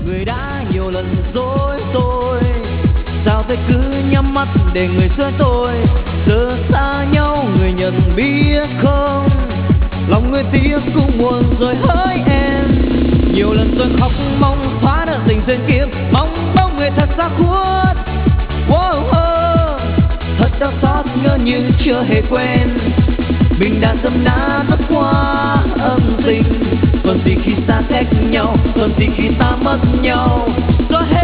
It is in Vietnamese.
Người đã nhiều lần dối tôi, sao tôi cứ nhắm mắt để người xuôi tôi. Giờ xa nhau người nhận biết không, lòng người tiếc cũng buồn rồi hỡi em. Nhiều lần tôi khóc mong xóa nợ tình duyên kiếp, mong bóng người thật xa khuất. Thật đau xót ngỡ như chưa hề quên, mình đã dâm nát mất qua âm tình. Còn gì khi xa cách nhau, còn gì khi ta mất nhau. Gió